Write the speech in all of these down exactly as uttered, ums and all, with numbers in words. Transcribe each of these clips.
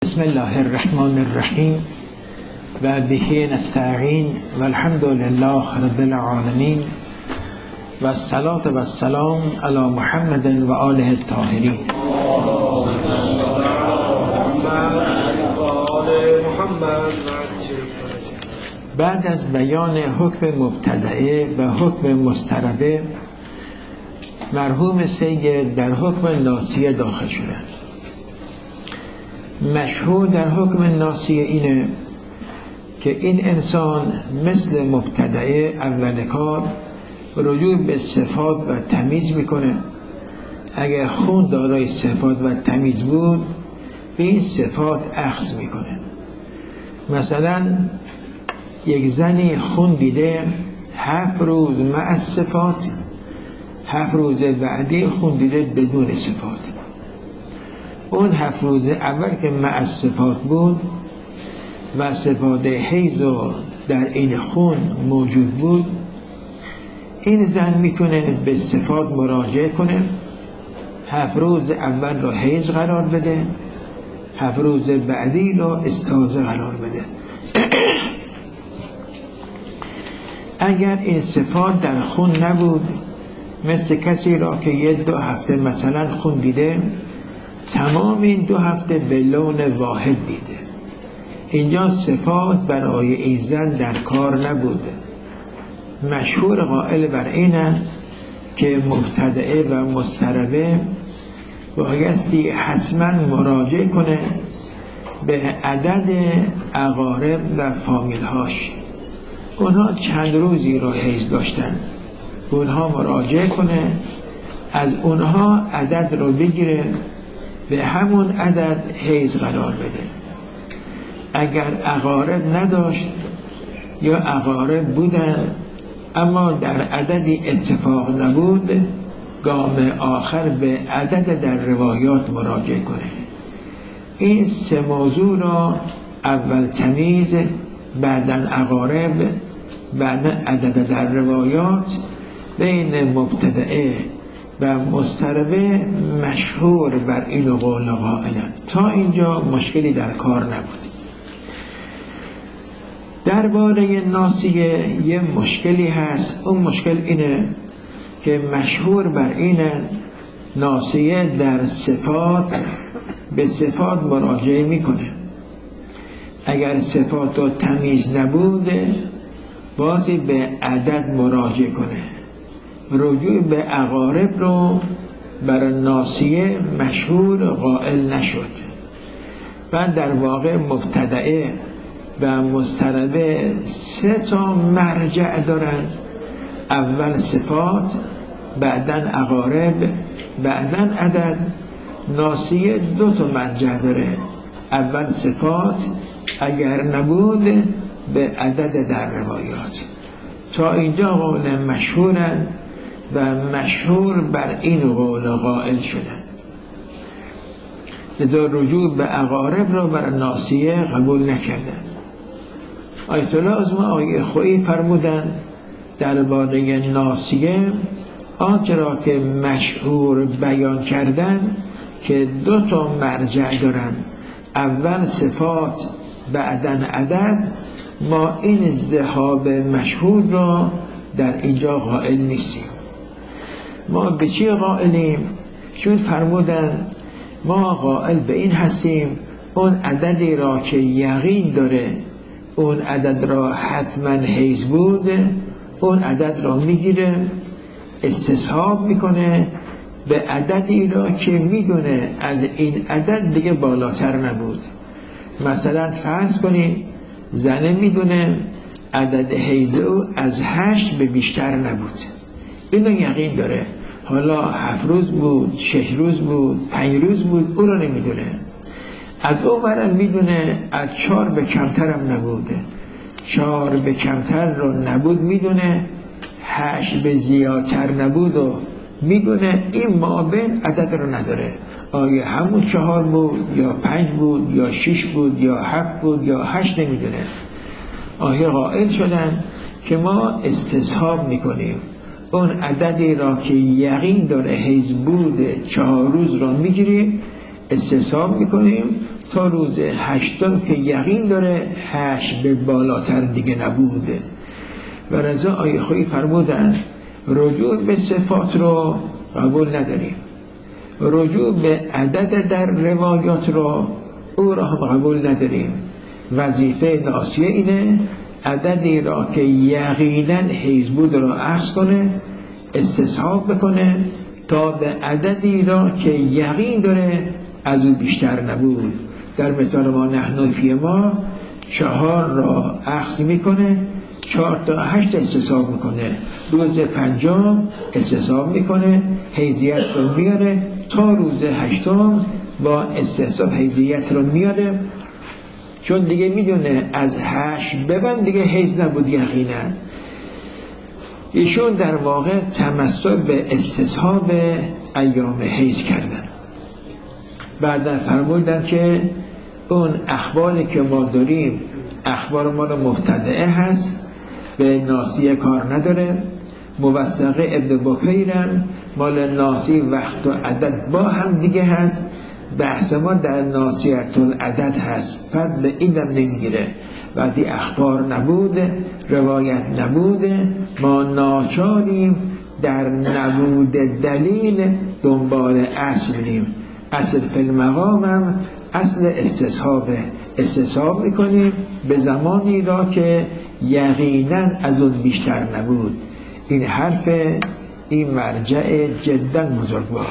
بسم الله الرحمن الرحیم و به نستعین و الحمد لله رب العالمین و الصلاة و السلام علی محمد و آله الطاهرین. بعد از بیان حکم مبتدعه و حکم مضطربه، مرحوم سید در حکم ناسیه داخل شدند. مشهور در حکم ناسیه اینه که این انسان مثل مبتدعه اول کار رجوع به صفات و تمیز میکنه. اگر خون دارای صفات و تمیز بود به این صفات اخذ میکنه. مثلا یک زنی خون دیده هفت روز مع صفات، هفت روز بعدی خون دیده بدون صفات. اون هفت روز اول که مع صفات بود و صفات حیض در این خون موجود بود، این زن میتونه به صفات مراجعه کنه، هفت روز اول رو حیض قرار بده، هفت روز بعدی رو استحاضه قرار بده. اگر این صفات در خون نبود، مثل کسی را که یه دو هفته مثلا خون دیده، تمام این دو هفته به لون واحد دیده، اینجا صفات برای این زن در کار نبوده. مشهور قائل بر اینه که مبتدعه و مضطربه بایستی حتما مراجعه کنه به عدد اقارب و فامیلهاش. اونها چند روزی رو حیض داشتن، اونها مراجعه کنه، از اونها عدد رو بگیره، به همون عدد حیض قرار بده. اگر اقارب نداشت یا اقارب بودن اما در عددی اتفاق نبود، گام آخر به عدد در روایات مراجعه کنه. این سه موضوع را اول تمیز، بعداً اقارب، بعداً عدد در روایات بین مبتدعه و مضطربه مشهور بر این قول قائلند. تا اینجا مشکلی در کار نبود. درباره ناسیه یه مشکلی هست. اون مشکل اینه که مشهور بر اینه ناسیه در صفات به صفات مراجعه میکنه. اگر صفات رو تمیز نبوده بازی به عدد مراجعه کنه. رجوع به اقارب رو بر ناسیه مشهور قائل نشد. بعد در واقع مبتدعه و مضطربه سه تا مرجع دارن: اول صفات، بعداً اقارب، بعداً عدد. ناسیه دو تا مرجع داره: اول صفات، اگر نبود به عدد در روایات. تا اینجا قول مشهورن و مشهور بر این قول قائل شدن. لذا رجوع به اقارب را بر ناسیه قبول نکردن. آیت الله عظمی آقای خویی فرمودن درباره ناسیه آنچه را که مشهور بیان کردن که دو تا مرجع دارن: اول صفات، بعداً عدد. ما این ذهاب مشهور را در اینجا قائل نیستیم. ما به چی قائلیم؟ چون فرمودن ما قائل به این هستیم اون عددی را که یقین داره اون عدد را حتما حیض بوده، اون عدد را میگیره، استصحاب میکنه به عددی را که میدونه از این عدد دیگه بالاتر نبود. مثلا فرض کنید زنه میدونه عدد حیض او از هشت به بیشتر نبود، اینو یقین داره. حالا هفت روز بود، شش روز بود، پنج روز بود، او رو نمیدونه. از او برم میدونه از چهار به کمتر هم نبوده، چهار به کمتر رو نبود میدونه، هشت به زیادتر نبود و میدونه. این مابین عدد رو نداره، آیا همون چهار بود یا پنج بود یا شش بود یا هفت بود یا هشت نمیدونه. آیا قائل شدن که ما استصحاب میکنیم اون عددی را که یقین داره حیض بوده چهار روز را میگیریم، استصحاب میکنیم تا روز هشتم که یقین داره هشت به بالاتر دیگه نبوده. و رضا آیه خویی فرمودن رجوع به صفات رو قبول نداریم، رجوع به عدد در روایات رو او را هم قبول نداریم. وظیفه ناصیه اینه عددی را که یقینا حیز بود را اخذ کنه، استصحاب بکنه تا به عددی را که یقین داره از او بیشتر نبود. در مثال ما نحن فی ما چهار را اخذ میکنه، چهار تا هشت استصحاب میکنه، روز پنجم استصحاب میکنه، حیزیت رو میاره تا روز هشتم با استصحاب حیزیت رو میاره، چون دیگه میدونه از هشت ببند دیگه حیز نبود یقینا. ایشون در واقع تمسک به استصحاب ایام حیز کردن. بعدا فرمودن که اون اخباری که ما داریم اخبار ما رو مبتدعه هست، به ناصیه کار نداره. موثقه ابن بکیرم مال ناصی وقت و عدد با هم دیگه هست، بحث ما در ناصیت العدد هست، پس به اینم نمیگیره. وقتی اخبار نبوده، روایت نبوده، ما ناچاریم در نبود دلیل دنبال اصلیم. اصل فی المقامم اصل استصحابه، استصحاب میکنیم به زمانی را که یقینا از اون بیشتر نبود. این حرف این مرجع جدا بزرگوار.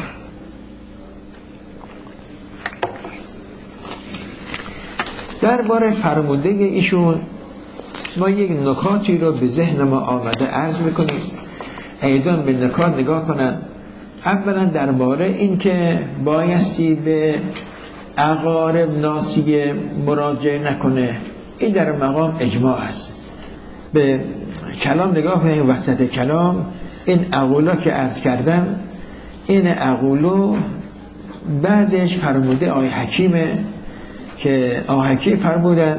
درباره فرموده ایشون ما یک نکاتی رو به ذهن ما آمده عرض میکنیم، ایدان به نکات نگاه کنن. اولا درباره این که بایستی به اقارب ناصیه مراجعه نکنه، این در مقام اجماع است. به کلام نگاه کنیم، وسط کلام این اقولا که عرض کردم، این اقولو بعدش فرموده آیه حکیمه که آیه حکیم فرمودن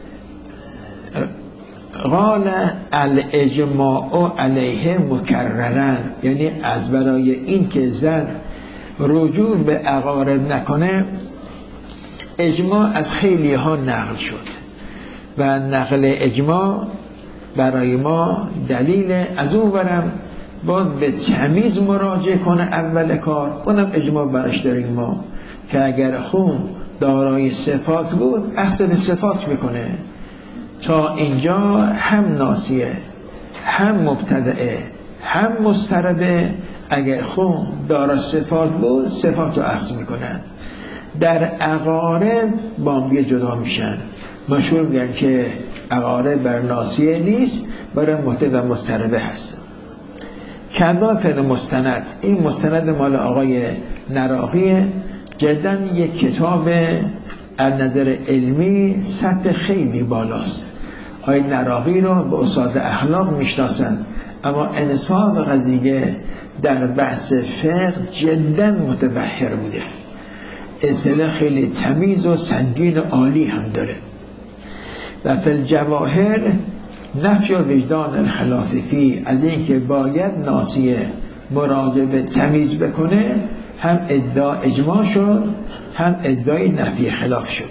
قال الاجماع علیه مکررن، یعنی از برای این که زن رجوع به اقارب نکنه اجماع از خیلی ها نقل شد و نقل اجماع برای ما دلیل. از اون برم باید به تمیز مراجعه کنه اول کار، اونم اجماع برش داریم ما که اگر خون دارای صفات بود اخذ به صفات میکنه. تا اینجا هم ناسیه هم مبتدعه هم مضطربه، اگر خون دارای صفات بود صفات رو اخذ میکنن. در اقارب بامبیه جدا میشن، مشهور میگن که اقارب بر ناسیه نیست، برای مبتدع و مضطربه هست. کندان فعل مستند، این مستند مال آقای نراقیه، جدا یک کتاب از نظر علمی سطح خیلی بالاست. آقای نراقی رو به استاد اخلاق میشناسن، اما انصاف قضیه در بحث فقه جدا متبحر بوده، اصطلاح خیلی تمیز و سنگین و عالی هم داره. و فی الجواهر نفی و وجدان الخلاف فی، از این که باید ناصیه مراجعه به تمیز بکنه، هم ادعا اجماع شد هم ادعای نفی خلاف شد.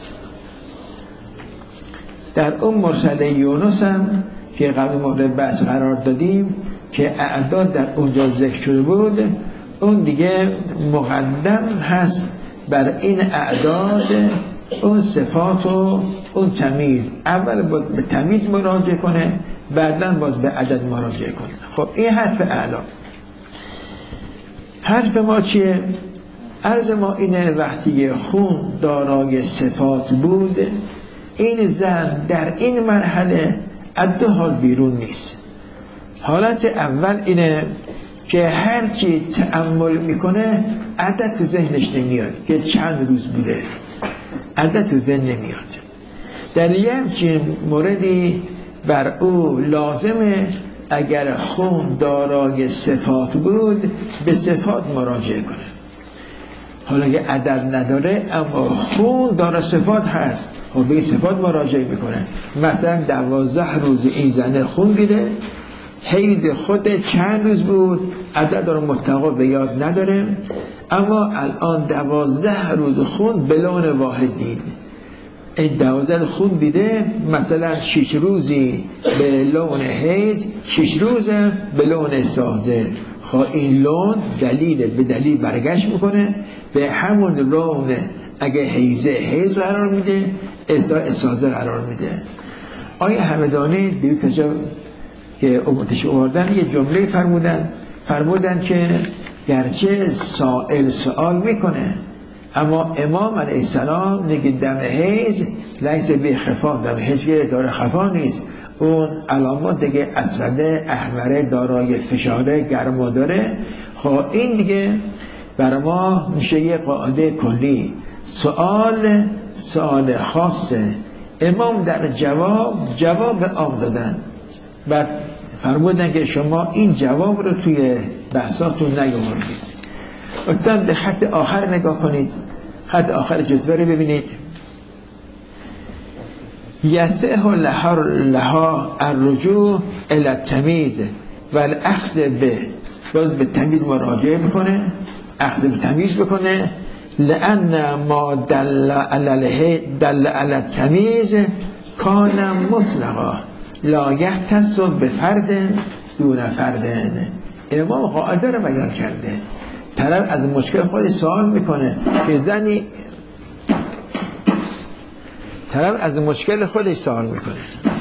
در اون مرسل یونس هم که قبل مورد بحث قرار دادیم که اعداد در اونجا ذکر شده بود، اون دیگه مقدم هست بر این اعداد اون صفات و اون تمیز. اول باید به تمیز مراجعه کنه، بعداً باید به عدد مراجعه کنه. خب این حرف اعلا. حرف ما چیه؟ عرض ما اینه وقتی خون دارای صفات بود، این زن در این مرحله از دو حال بیرون نیست. حالت اول اینه که هرچی تأمل میکنه عدد تو ذهنش نمیاد که چند روز بوده، عدد تو ذهن نمیاد. در یه همچین موردی بر او لازمه اگر خون دارای صفات بود به صفات مراجعه کنه. حالا که عدد نداره اما خون دارای صفات هست، و به صفات مراجعه میکنه. مثلا دوازده روز این زنه خون دیده، حیض خود چند روز بود، عدد رو مطلقا به یاد نداره، اما الان دوازده روز خون به لون واحد دید. این دوازده خون دیده، مثلا شش روزی به لون حیض، شش روز به لون استحاضه. خواه این لون دلیل به دلیل برگشت میکنه به همون لون. اگه حیضه حیض قرار میده، استحاضه قرار میده. آیه همدانی دیگه کجا که امتش آوردن یه جمله فرمودن فرمودن که گرچه سائل سوال میکنه، اما امام علیه السلام میگه دم حیض لیس به خفا، دم حیض که داره خفا نیست، اون علامات دیگه اسوده احمره دارای فشاره گرما داره. خب این دیگه برای ما میشه یه قاعده کلی. سوال سوال خاصه، امام در جواب جواب عام دادن و فرمودن که شما این جواب رو توی بحثاتون نیاوردید. لطفاً به خط آخر نگاه کنید، خط آخر جدول رو ببینید. یسعه لها لها الرجوع الی التمیز و الاخذ به، باز به تمیز مراجعه میکنه، اخذ به تمیز بکنه. لأن ما دل علی دل علی التمیز کان مطلقا لا یختص بفرد دون فرد. امام قاعده رو بیان کرده. طرف از مشکل خودش سوال میکنه که زنی طرف از مشکل خودش سوال میکنه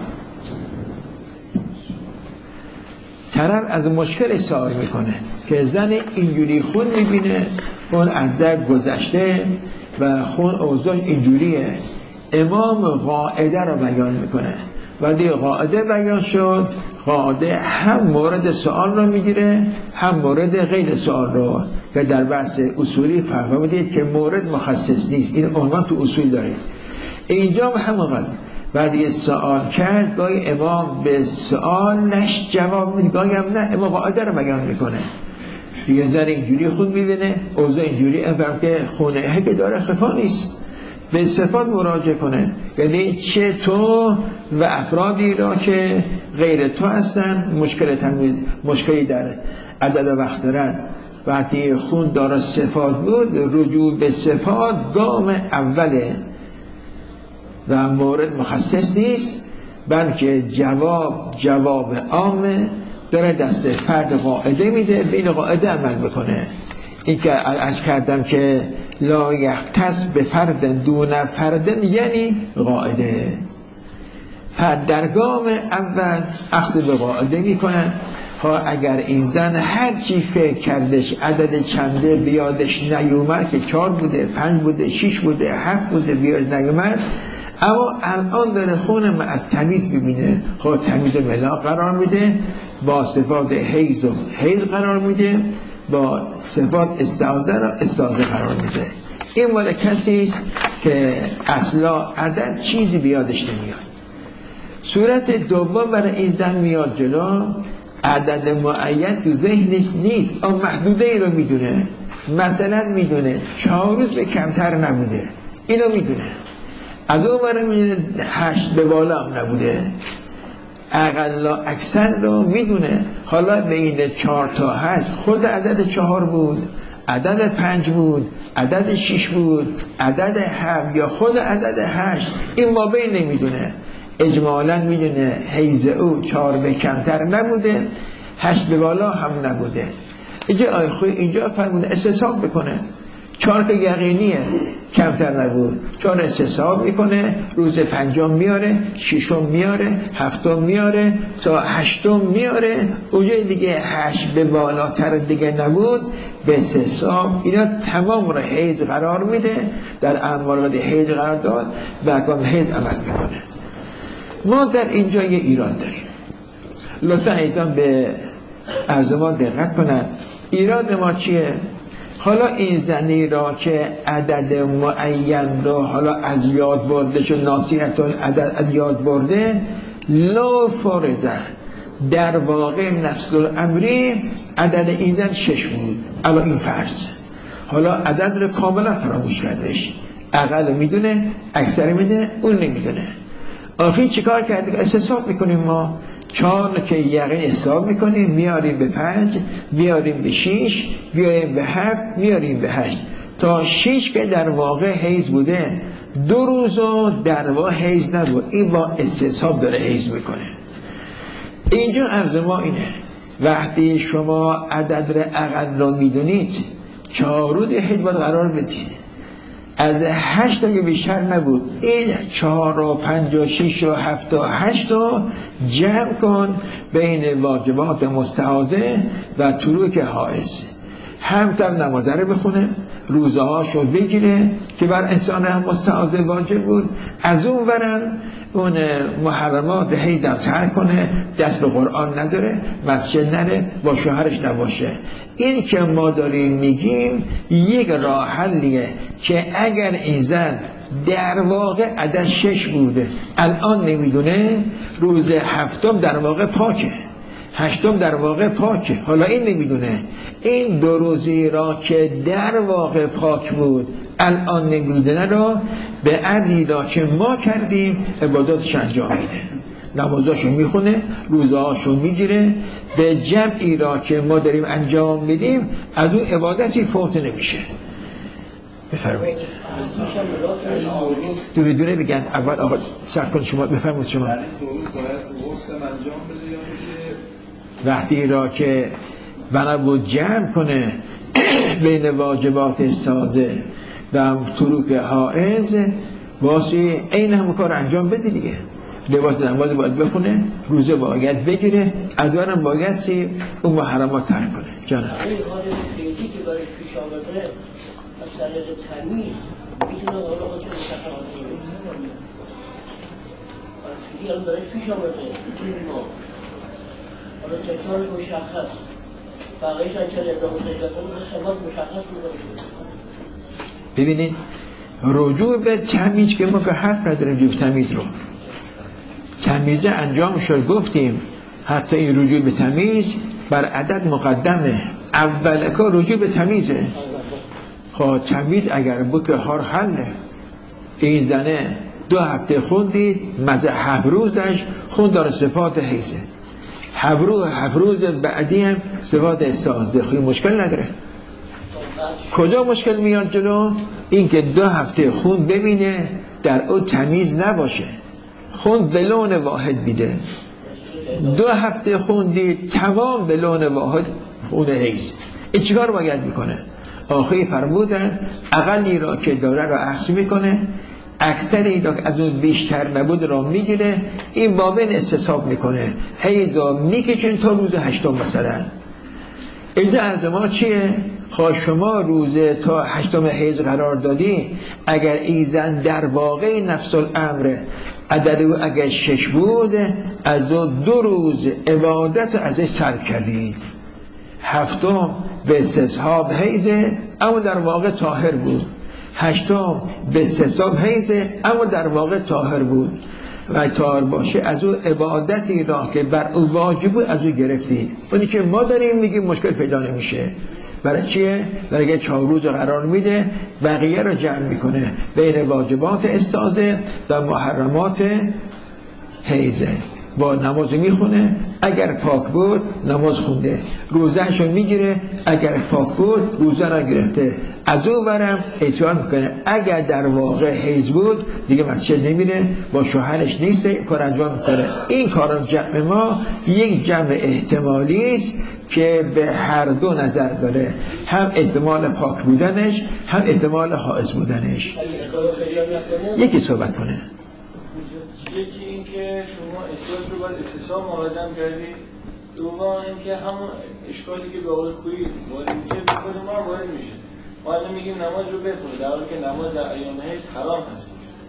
طرف از مشکل سوال میکنه که زن اینجوری خون میبینه، اون عدد گذشته و خون اوضاع اینجوریه. امام قاعده رو بیان میکنه و دیگه قاعده بیان شد، قاعده هم مورد سوال رو میگیره هم مورد غیر سوال رو، که در بحث اصولی فرمودید که مورد مخصص نیست. این عنوان تو اصول دارید. اینجا هم همون بعد یه سوال کرد، گاهی امام به سوال نش جواب میده، گاهی هم نه، امام قاعده رو بیان میکنه. دیگه زن اینجوری خون میبینه، اوضاع اینجوری، افرم که خونه هک داره خفا نیست، به صفات مراجعه کنه. یعنی چه تو و افرادی را که غیر تو هستن مشکل تمیز، مشکلی در عدد وقت دارن. وقتی خون داره صفات بود، رجوع به صفات گام اوله و مورد مخصص نیست، بلکه جواب جواب عامه، داره دست فرد قاعده میده، به این قاعده عمل بکنه. این که عرض کردم که لا یختص به فرد دون فرد یعنی قاعده. فرد در گام اول اخذ به قاعده میکنن. ها اگر این زن هر چی فکر کردش عدد چنده بیادش نیومد، که چهار بوده، پنج بوده، شیش بوده، هفت بوده، بیادش نیومد، اما الان داره خون مع تمیز ببینه، خب تمیز ملا قرار میده، با صفات حیض و حیض قرار میده، با صفات استعاضه را استعاضه قرار میده. این مال کسی است که اصلا عدد چیزی بیادش نمیاد. صورت دوم برای این زن میاد جلو، عدد معین تو ذهنش نیست، اما محدوده ای رو میدونه. مثلا میدونه چهار روز به کمتر نبوده، اینو میدونه. از اون برای میدونه هشت به بالا هم نبوده، اقلا اکثر رو میدونه. حالا بین چهار تا هشت خود عدد چهار بود، عدد پنج بود، عدد شیش بود، عدد هفت یا خود عدد هشت، این ما بین نمیدونه. اجمالا میدونه حیض او چهار به کمتر نبوده، هشت به بالا هم نبوده. اینجا آی خوی اینجا فرمونه استحساب بکنه، چهار که یقینیه کمتر نبود، چهار استحساب میکنه، روز پنجم میاره، ششم میاره، هفتم میاره، تا هشتم میاره، اونجای دیگه هشت به بالاتر دیگه نبود، به استحساب اینا تمام رو حیض قرار میده، در اعمال حیض قرار داد و احکام حیض عمل میکنه. ما در اینجا یه ایراد داریم، لطفا ایزان به عرض ما دقت کنن. ایراد ما چیه؟ حالا این زنی را که عدد معین رو حالا از یاد برده شد، ناسیت عدد از یاد برده، لا فرزه، در واقع نسل الامری عدد این زن شش بود، الان این فرض، حالا عدد رو کاملا فراموش کردش، اقل میدونه، اکثر میدونه، اون نمیدونه. آخه چیکار کردیم؟ استحساب میکنیم ما. چهار که یقین حساب میکنیم، میاریم به پنج، میاریم به شیش، میاریم به هفت، میاریم به هشت. تا شیش که در واقع حیض بوده، دو روز و در واقع حیض نبود. این با استحساب داره حیض میکنه. اینجا عرض ما اینه، وقتی شما عدد را اقل را میدونید، چهار روز حیض باید قرار بدید. از هشت تا بیشتر نبود. این چهار و پنج و شیش و هفت و هشت رو جمع کن بین واجبات مستحاضه و تروک حائض. هم تا نمازه رو بخونه، روزه هاشو بگیره که بر انسان هم مستحاضه واجب بود. از اون ورن اون محرمات حیض هم ترک کنه، دست به قرآن نداره، مسجد نره، با شوهرش نباشه. این که ما داریم میگیم یک راه حلیه که اگر این زن در واقع عدد شش بوده، الان نمیدونه، روز هفتم در واقع پاکه، هشتم در واقع پاکه، حالا این نمیدونه، این دو روزی را که در واقع پاک بود الان نمیدونه را به عدی را که ما کردیم عباداتش انجام میده، نمازاشو میخونه، روزهاشو میگیره، به جمعی را که ما داریم انجام میدیم از اون عبادتی فوت نمیشه. بفرمایید. دوره دوره بگن. اول آقا سرد کن شما، بفرمایید شما. وقتی را که بنا بود جمع کنه بین واجبات سازه و تروک حائض، واسه این همون کار انجام بده دیگه. لباس نماز باید بخونه، روزه باید بگیره، از ورم بایستی اون محرمات ترک کنه. جانم این حال فیدی که برای پیش آمده از طریق تمیز میتونه حالا خودش مشخص کنه. فیدی هم برای پیش آمده میتونیم ما حالا تکرارش مشخص بقیش هم چه ادامه تجربه خدمات مشخص میکنه. ببینید رجوع به تمیز که ما که حرف نداریم، رجوع به تمیز رو تمیزه انجام شد، گفتیم حتی این رجوع به تمیز بر عدد مقدمه، اول کار رجوع به تمیزه. خب تمیز اگر بود که هر حله، این زنه دو هفته خوندید مزه هفت روزش خون داره صفات حیزه، هفت روز هفت روز بعدی هم صفات استعاضه، خیلی مشکل نداره. کجا مشکل میاد جلو؟ این که دو هفته خون ببینه در او تمیز نباشه، خون به لون واحد میده، دو هفته خوندید تمام به لون واحد خون حیض. این چیکار باید میکنه؟ آخری فرمودن اقلی را که داره را اخذ میکنه، اکثری را از اون بیشتر نبود را میگیره، این بابن استصحاب میکنه، حیض را میکشن تا روز هشتم مثلا. اینجا از ما چیه؟ خواه شما روزه تا هشتم حیض قرار دادی، اگر این زن در واقع نفس الامر عدد او اگر شش بود، از دو, دو روز عبادت ازش سلب کردید. هفتم به استصحاب حیضه اما در واقع طاهر بود، هشتم به استصحاب حیضه اما در واقع طاهر بود و طاهر باشه از او عبادتی را که بر او واجب بود از او گرفتی. اونی که ما داریم میگیم مشکل پیدا نمیشه. برای چیه؟ برای که چهار روز قرار میده، بقیه رو جمع میکنه بین واجبات استعاضه و محرمات حیضه. با نماز میخونه، اگر پاک بود نماز خونده، روزهش رو میگیره، اگر پاک بود روزه رو گرفته، از اون ورم اعتبار میکنه. اگر در واقع حیض بود دیگه مسجد نمیره، با شوهرش نیست، کار انجام میکنه. این کار جمع ما یک جمع احتمالی است که به هر دو نظر داره، هم احتمال پاک بودنش هم احتمال حائض بودنش. یکی صحبت کنه. یکی این که شما احتیاج رو باید استثاب مقدم کردید، دوم این که همون اشکالی که به آقای خویی وارد میشه به خود ما وارد میشه. ما الان میگیم نماز رو بخونه در حالی که نماز در ایام حیض حرام هست.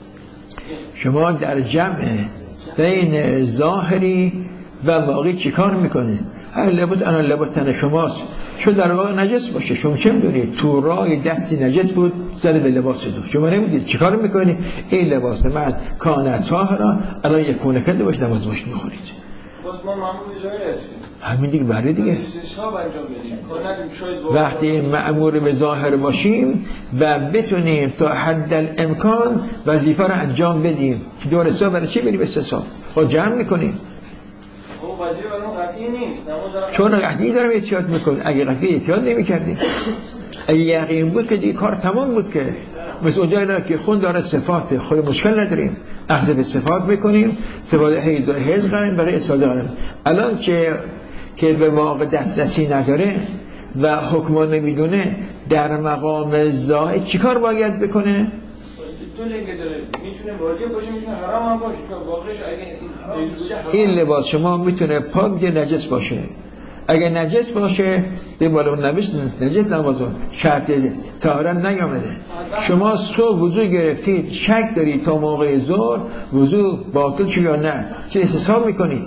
شما در جمع بین ظاهری و واقعی چی کار میکنه؟ هر لباس انا لباس تن شماست، شما در واقع نجس باشه، شما چه میدونید؟ تو رای دستی نجس بود زده به لباس دو، شما نمیدونید چی کار میکنید؟ این لباس من کانه طاهرا الان یک کونه کنده باش نماز باش میخونید. باز ما مأمور وزاره هستیم. همین دیگه بله دیگه. حساب انجام بدیم. شاید وقتی مأمور به ظاهر باشیم و بتونیم تا حد الامکان وظیفه رو انجام بدیم. دور حساب برای چی بریم استصحاب؟ خب جمع میکنیم. خب وظیفه برای قطعی نیست. چون قطعی دارم احتیاط میکنیم. اگه قطعی احتیاط نمیکردیم، اگه یقین بود که دیگه کار تمام بود که مثل اونجا که خون داره صفات خود مشکل نداریم، اخذ به صفات میکنیم، صفات حیض و حیض قراریم برای استفاده قراریم. الان که که به واقع دسترسی نداره و حکم نمیدونه، در مقام زاهد چیکار باید بکنه؟ دو لنگه داره، میتونه واجب باشه، میتونه حرام هم باشه. چون واقعش اگه این لباس شما میتونه پاک یا نجس باشه. اگه نجس باشه به بالا نوشت نجس نمازون شرط طهارت نیامده. شما صبح وضو گرفتید، شک دارید تا موقع ظهر وضو باطل شد یا نه، چه حساب میکنید؟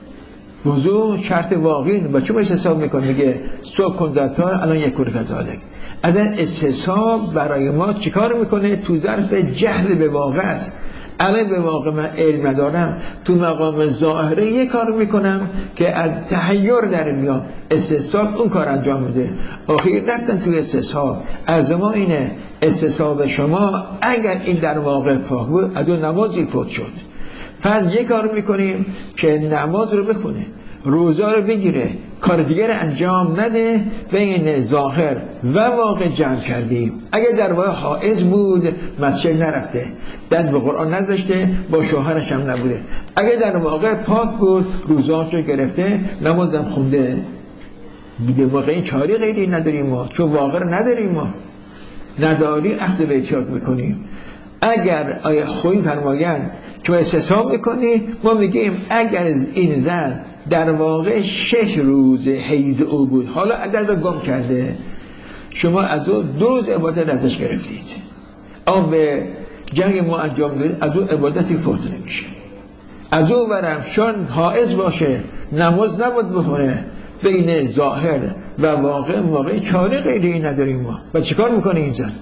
وضو شرط واقعی با چه حساب میکنید؟ میگه صبح کن تا الان یک رکعت داده. اصلا استصحاب برای ما چیکار میکنه؟ تو ظرف جهل به واقع است. الان به واقع من علم ندارم، تو مقام ظاهره یک کار میکنم که از تحیر در میاد، استصحاب اون کار انجام میده. آخر رفتن توی استصحاب. از ما اینه استصحاب شما اگر این در واقع پاک بود از اون نمازی فوت شد، پس یک کار میکنیم که نماز رو بخونه، روزا رو بگیره، کار دیگر انجام نده، بین ظاهر و واقع جمع کردیم. اگر در واقع حائض بود مسجد نرفته، دست به قرآن نذاشته، با شوهرش هم نبوده. اگر در واقع پاک بود روزاشو گرفته، نمازم خونده. بوده واقع این چاری غیری نداریم ما، چون واقع نداریم ما، نداری اخذ به احتیاط میکنیم. اگر آیا خوی فرمایند که استصحاب میکنی، ما میگیم اگر این زن در واقع شش روز حیض او بود، حالا عدد رو گم کرده، شما از او دو روز عبادت ازش گرفتید، اما به جنگ ما انجام دادید، از او عبادتی فوت نمیشه. از او ورم چون حائض باشه نماز نبود بخونه، بین ظاهر و واقع واقع چاره غیری نداریم ما. و چیکار میکنه این زن؟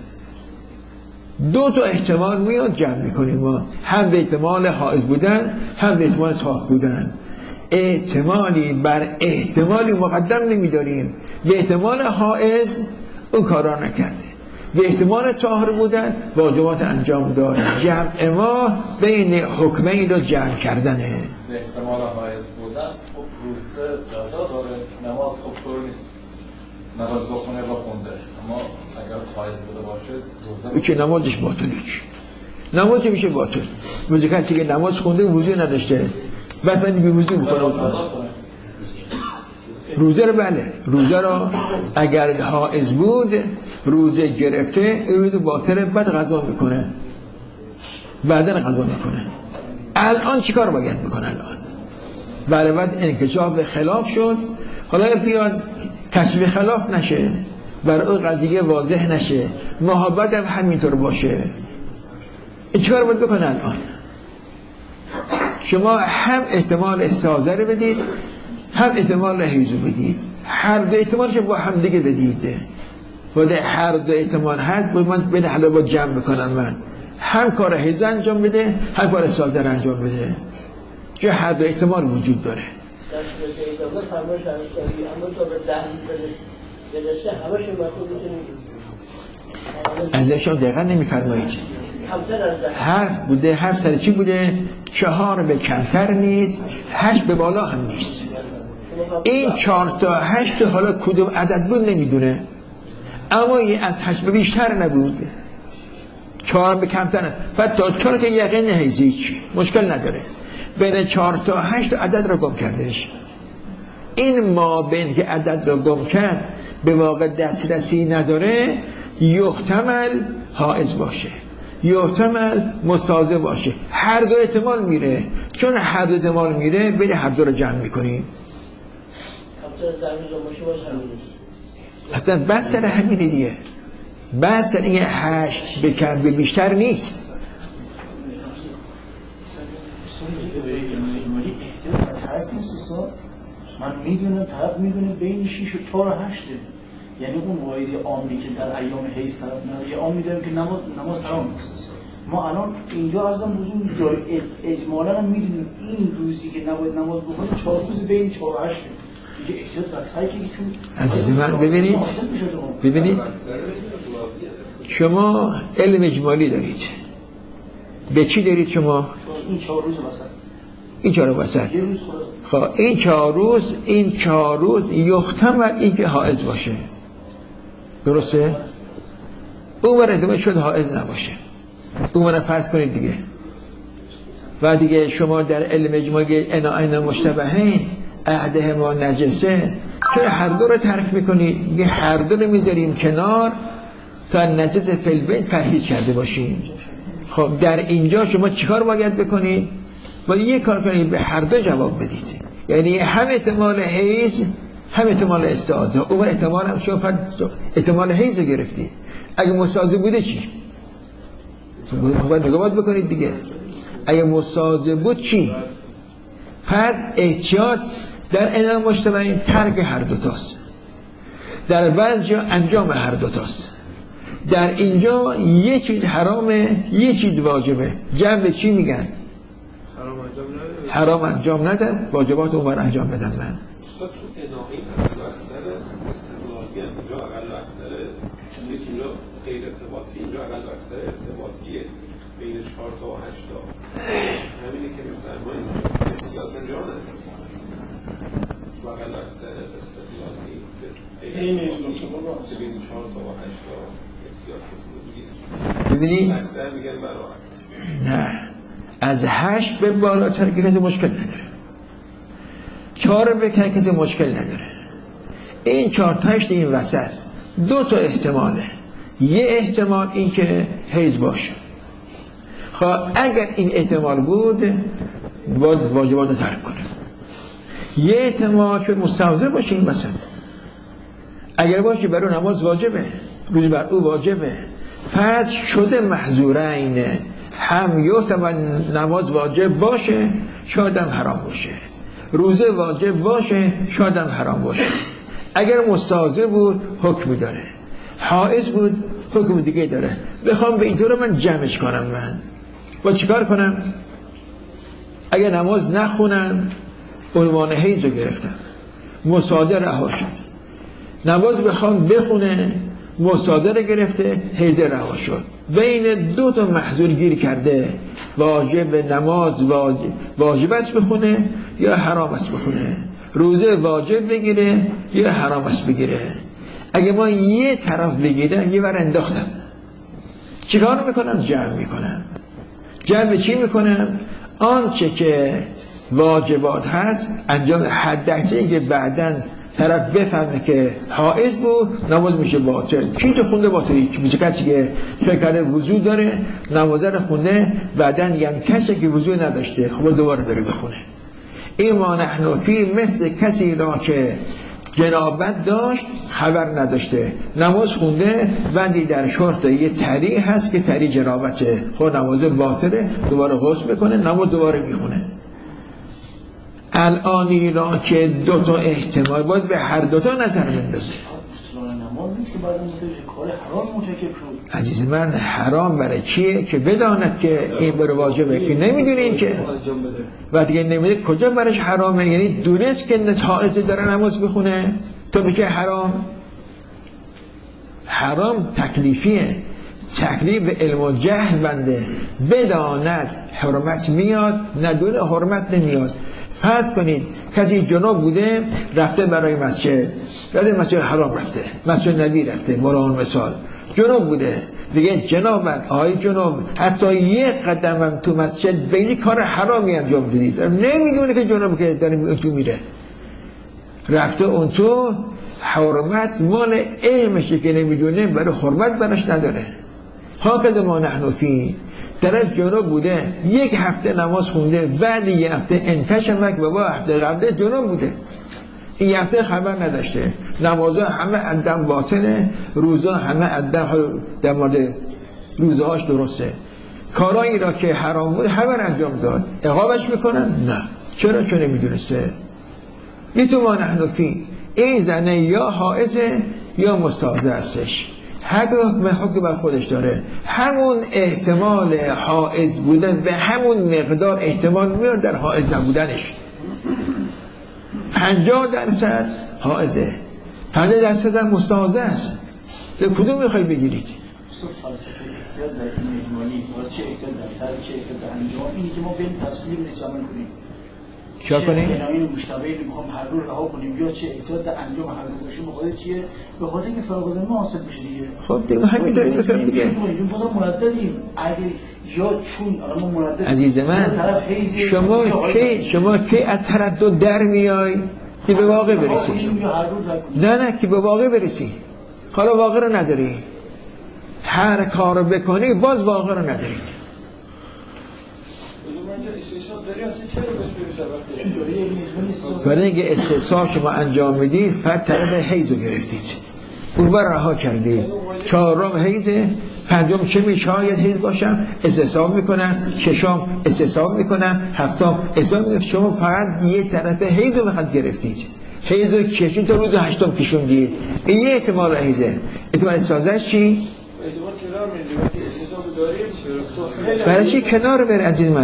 دو تا احتمال میاد جمع میکنیم ما، هم به احتمال حائض بودن، هم به احتمال طاهر بودن. احتمالی بر احتمالی مقدم نمیداریم. به احتمال حائض اون کارا نکرده، به احتمال طاهر بودن واجبات انجام داد. جمع ما بین حکمین رو جمع کردنه. به احتمال حائض بودن خب روزه جزا داره، نماز خب طور نیست، نماز بخونه بخونده، اما اگر حائض بوده باشه روزه که نمازش باطله، چی؟ نماز میشه باطل. موزیکن که نماز خونده وضو نداشته بعد بی وضو میکنه روزه رو، بله روزه رو اگر حائض بود روزه گرفته روزه باطله، بعد غذا میکنه، بعدن غذا میکنه. الان چیکار باید بکنه؟ الان بله بعد انکشاف خلاف شد، حالا بیاد کشف خلاف نشه، برای اون قضیه واضح نشه، محبت هم همینطور باشه. چیکار باید بکنه الان؟ شما هم احتمال استعاذه رو بدید، هم احتمال حیض رو بدید، هر دو احتمالش با هم دیگه بدید. ولی هر دو احتمال هست باید من بین حالا با جمع بکنم، من هم کار حیض انجام بده، هم کار استعاذه رو انجام بده، چون هر دو احتمال وجود داره. ازشان دقیقا نمیفرمایید. حرف بوده، حرف سر چی بوده؟ چهار به کمتر نیست، هشت به بالا هم نیست. این چهار تا هشت حالا کدوم عدد بود نمیدونه، اما این از هشت به بیشتر نبود، چهار به کمتر. بعد تا چهار که یقین حیضی چی مشکل نداره، بین چهار تا هشت عدد را گم کردش. این ما بین که عدد را گم کرد به واقع دسترسی نداره، یحتمل حائض باشه، یحتمل مستاذه باشه، هر دو احتمال میره. چون هر دو احتمال میره بین هر دو رو جمع میکنیم. اصلا بس سر همینه دیگه، بس سر این هشت به کم به بیشتر نیست. من میدونم طرف میدونه بین شیش و چهار و هشته، یعنی اون قاعده عامی که در ایام حیض طرف نداره، عام میدونم که نماز نماز حرام نیست. ما الان اینجا عرضم بزرگ داره اجمالا هم میدونیم این روزی که نباید نماز بخونیم چهار روز بین چهار و هشت دیگه احتیاط بدتر که چون عزیز من ببینید ببینید شما علم اجمالی دارید. به چی دارید شما؟ این چهار روز وسط این چهار روز وسط خب این چهار روز این چهار روز یحتمل این که حائض باشه، درسته؟ اون بر احتمال شد حائض نباشه، اون بر فرض کنید دیگه. و دیگه شما در علم اجمالی انا اینا مشتبهین عهده ما نجسه، چرا هر دو رو ترک میکنید؟ یه هر دو رو میذاریم کنار تا نجس فلبین پرهیز کرده باشیم. خب در اینجا شما چیکار باید بکنید؟ باید یک کار کنید، به هر دو جواب بدید. یعنی هم احتمال حیض هم احتمال استعاضه. اون احتمال هم شما احتمال حیض رو گرفتید. اگه مستعاضه بوده چی؟ باید نگاه بکنید دیگه. اگه مستعاضه بود چی؟ فرد احتیاط در انام مشتبهین ترک هر دوتاست، در بعض جا انجام هر دوتاست. در اینجا یه چیز حرامه یه چیز واجبه. جمع چی میگن؟ حرام انجام ندم، واجبات عمر انجام بدم. من تو اناهی اقل اکثر استدلالی هم اینجا اقل اکثر اینجا غیر ارتباطی، اینجا اقل اکثر ارتباطیه بین چهار تا و هشت تا. همینه که میفرمایید احتیاط انجام ندم و اقل اکثر استدلالی بین چهار تا و هشت تا احتیاط کسی بگیره. ببینید اکثر میگن برای نه، از هشت به بالاتر که کسی مشکل نداره، چهار به کسی مشکل نداره. این چهار تا هشت این وسط دو تا احتماله. یه احتمال این که حیض باشه. خب اگر این احتمال بود باید واجبات رو ترک کنه. یه احتمال که مستحضر باشه این وسط. اگر باشه برای نماز واجبه، روز بر او واجبه، فرض شده محظورین، هم یحتمل نماز واجب باشه شاید هم حرام باشه، روزه واجب باشه شاید هم حرام باشه. اگر مستحاضر بود حکمی داره، حائض بود حکم دیگه داره. بخوام به اینطور من جمعش کنم، من با چیکار کنم؟ اگر نماز نخونم عنوان حیض رو گرفتم، مصادر رها شد. نماز بخوام بخونه مصادر گرفته، حیض رها شد. بین دو تا محظور گیر کرده، واجب نماز واجب, واجب است بخونه یا حرام است بخونه، روزه واجب بگیره یا حرام است بگیره. اگه ما یه طرف بگیرم یه ور انداختم، چیکار میکنم؟ جمع میکنم. جمع چی میکنم؟ آنچه که واجبات هست انجام، حد اکثری که بعدن طرف بفهمه که حائض بود نماز میشه باطل. کی تو خونده باطلی؟ میشه کسی که فکر کرده وضو داره، نماز رو خونده، بعدن یعنی کسی که وضو نداشته خب دوباره بره بخونه. این ما نحن فی مثل کسی را که جنابت داشت خبر نداشته، نماز خونده، بندی در شرط یه تری هست که تری جنابته، خود نماز باطله، دوباره غسل بکنه، نماز دوباره میخونه. الانی را که دو تا احتمال باید به هر دو تا نظر بندازه. نماز نیست که بعد کار حرام مرتکب شد. عزیز من حرام برای چیه؟ که بداند که این برای واجبه، که نمیدونین که و دیگه نمیده کجا برایش حرامه. یعنی دونست که حائض داره نماز بخونه تو بگه حرام. حرام تکلیفیه، تکلیف علم و جهل بنده. بداند حرمت میاد، ندونه حرمت نمیاد. فرض کنید کسی جناب بوده رفته برای مسجد، رفته مسجد حرام، رفته مسجد نبی، رفته مران مثال جناب بوده دیگه، جنابت آهای جناب حتی یک قدم هم تو مسجد بینی کار حرامی انجام دید، نمیدونه که جناب که داره اون تو میره، رفته اون تو، حرمت مال علمشه که نمیدونه، برای حرمت براش نداره. ها که ما نحن فی طرف جنوب بوده، یک هفته نماز خونده، بعد یک هفته انکشمک و با هفته قبل جنوب بوده، این هفته خبر نداشته، نمازها همه عدم باطنه، روزا همه عدم در مورد روزهاش درسته، کارایی را که حرام بود همه انجام داد، عقابش میکنن؟ نه. چرا؟ که نمیدونسته. این تو ما نحن فی، این زنه یا حائزه یا مستعاضه هستش. حق حکم حکم بر خودش داره. همون احتمال حائز بودن به همون مقدار احتمال میاد در حائز نبودنش. پنجاه درصد حائزه، پنجاه درصد هم مستحاضه است. کدوم میخوای بگیرید؟ فلسفه احتیاط در این اجمالی چه احتیاط در تر چه احتیاط در انجام، اینی که ما بین تفصیلی نیست عمل کنیم. چه کنیم؟ چه بنامین مشتبهی میخوام هر رو رها کنیم یا چه احتیاط در انجام هر رو باشیم. به خاطر چیه؟ به خاطر اینکه فراغ زمین حاصل بشه دیگه. خب دیگه همین داریم بکنیم دیگه. ما مرددیم. اگه یا چون الان ما مرددیم. عزیز من شما کی شما کی از تردد در میای که به واقع برسی؟ نه نه که به واقع برسی. حالا واقع رو نداری. هر کار بکنی باز واقع رو ندارید. برای اینکه استصحاب شما انجام میدید فرد طرف حیض رو گرفتید، اون بر رها کردید، چهارم حیضه، پنجم چه می شاید حیض باشم استصحاب میکنم، ششم استصحاب میکنم، هفتم استصحاب میکنم. شما فقط یه طرف حیض رو فقط گرفتید، حیض رو کشون تا روز هشتم کشوندید. این یه احتمال حیضه. احتمال استازش چی؟ برای چی کنار بره عزیز من؟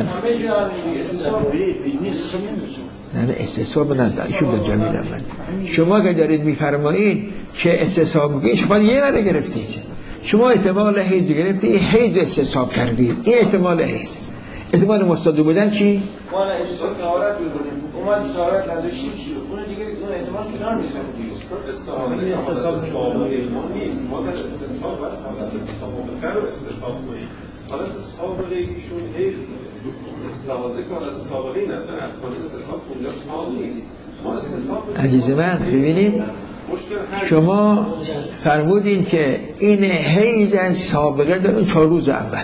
نه نه استصحاب نداره. شو به جمیدم من. شما که دارید میفرمایید که استصحاب میگید، شما یه بره گرفتید. شما احتمال حیض گرفتید، حیض استصحاب کردید. این احتمال حیض. احتمال مستعد بودن چی؟ ما نه استصحاب طهارت بکنیم. اومد طهارت نداشتیم اون دیگه اون احتمال کنار میذاریم دیگه. استصحاب سابقه ما نیست. ما در استصحاب و حالت استصحاب مبکر و استصحاب کنیم. حالت سابقه ایشون حیض استحاضه که حالت سابقه نداره. ارکان استصحاب اونجا کامل نیست. ما استصحاب عزیز من ببینید شما فرمودین که این حیض سابقه داره چهار روز اول،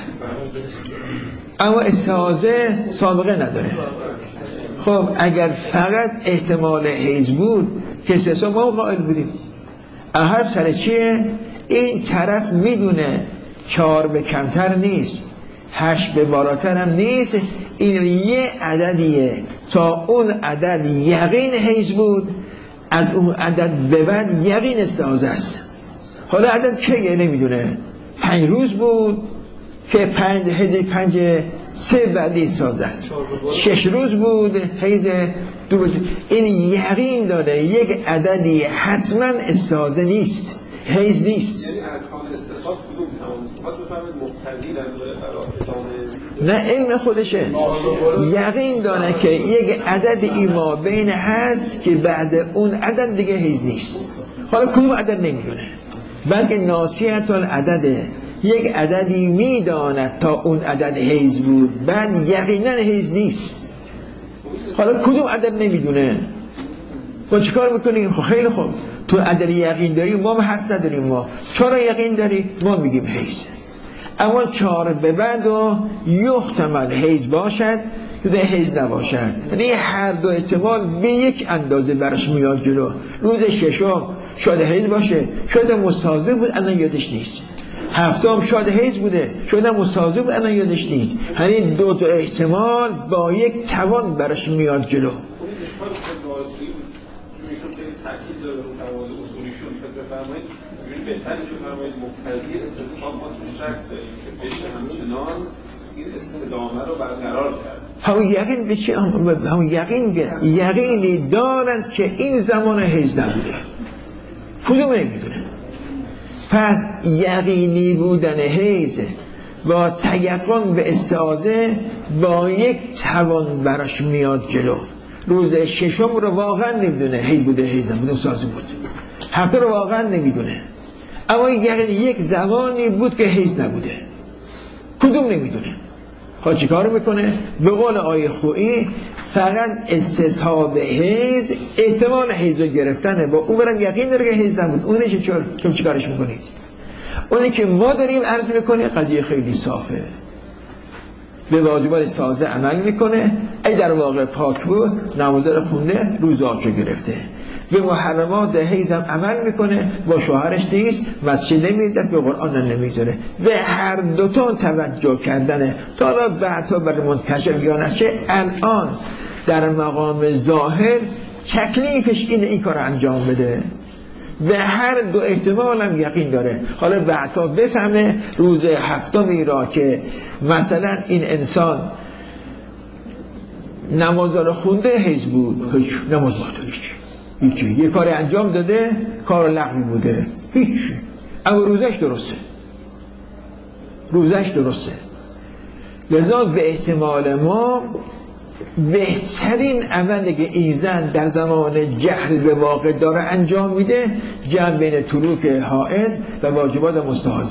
اما استحاضه سابقه نداره. خب اگر فقط احتمال حیض بود که استحاضه ما قائل بودیم. حرف سر چیه؟ این طرف میدونه چهار به کمتر نیست، هشت به بالاتر هم نیست، این یه عددیه. تا اون عدد یقین حیض بود، از اون عدد به بعد یقین استحاضه است. حالا عدد کیه نمیدونه. پنج روز بود که پنج حیض پنج سه بعدی استحاضه است. شش روز بود حیض دو بود. این یقین داره یک عددی حتما استحاضه نیست، حیض نیست. یعنی ارکان استصحاب کدوم تمام؟ باید بفهمید مقتضی در نه علم خودشه. یقین داره که یک عدد ایما بین هست که بعد اون عدد دیگه حیض نیست. حالا کدوم عدد نمیدونه، بلکه ناسیت العدده. یک عددی میداند تا اون عدد حیض بود، بعد یقینا حیض نیست. حالا کدوم عدد نمیدونه. خب چیکار میکنیم؟ خب خیلی خوب، تو عدد یقین داری، ما حرف نداریم. ما چرا یقین داری؟ ما میگیم حیض. اما چهار به بعد و یحتمل حیض باشد یا حیض نباشد، یعنی هر دو احتمال به یک اندازه برش میاد جلو. روز ششم شاید حیض باشه، شاید مستحاضه بود الان یادش نیست. هفتم شاید حیض بوده، شاید مستحاضه بود الان یادش نیست. یعنی دو تا احتمال با یک توان برش میاد جلو. تأکید داره رو تواضع اصولیشون فکر بفرمایید اینجوری بهتر که بفرمایید مقتضی استصحاب ما تو شک داریم که بشه همچنان این استدامه رو برقرار کرد. همون یقین به چی؟ همون یقین گه یقینی دارند که این زمان حیض نبوده. کدوم نمیدونه. پس یقینی بودن حیض با تیقن به استعاضه با یک توان براش میاد جلو. روز ششم رو واقعا نمیدونه حیض بوده حیض نبوده استعاضه بود. هفته رو واقعا نمیدونه، اما یقین یک زمانی بود که حیض نبوده. کدوم نمیدونه. ها چی کار میکنه؟ به قول آیه خویی فقط استصحاب حیض احتمال حیض رو گرفتنه، با اون برم یقین داره که حیض نبود. اونه چه چون چون چی کارش میکنید؟ اونی که ما داریم عرض میکنه قضیه خیلی صافه، به واجبات سازه عمل میکنه. ای در واقع پاک بود نماز رو خونده روزاشو گرفته. به محرمات حیض هم عمل میکنه، با شوهرش نیست، مسجد نمیره، به قرآن نمیذاره. به هر دوتون توجه کردنه. تا حالا بعدا برای منتشر یا نشه، الان در مقام ظاهر تکلیفش اینه این کار انجام بده. به هر دو احتمال هم یقین داره. حالا بعدا بفهمه روز هفتمی را که مثلا این انسان نماز رو خونده حیض بود، هیچ نماز باطل، هیچ هیچ یه کار انجام داده، کار لغوی بوده، هیچ، اما روزش درسته، روزش درسته. لذا به احتمال ما بهترین عملی که این زن در زمان جهل به واقع داره انجام میده، جمع بین تروک حائض و واجبات مستحاضه.